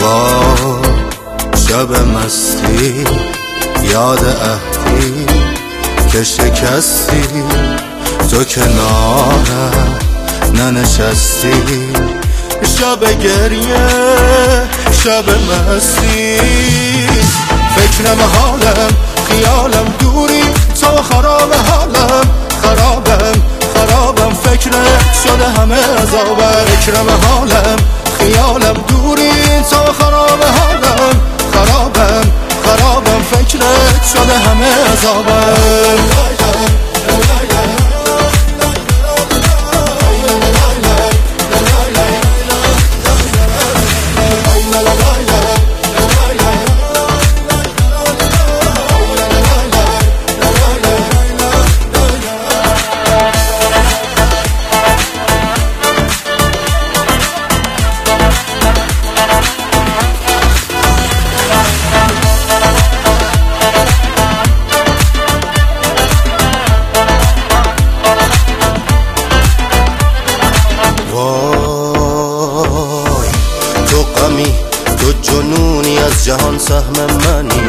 با شب مستی یاد عهدی که شکستی، تو کنارم ننشستی. شب گریه شب مستی، فکرم حالم خیالم دوری، تو خراب حالم خرابم فکرت شده همه عذابم. فکرم حالم خیالم دوری، تو خراب حالم خرابم فکرت شده همه عذابم. تو جنونی از جهان سهم منی،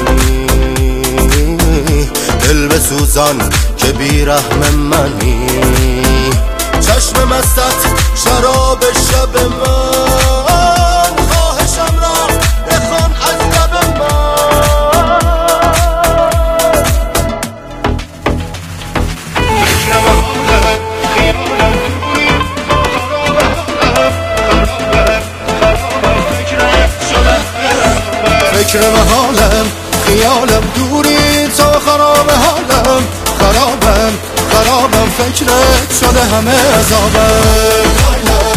دل بسوزان که بی رحم منی. چشم مستت شراب شب من، خواهشم را بخوان از لب فکرم حالم خیالم دوری، تو خراب حالم خرابم فکرت شده همه عذابم.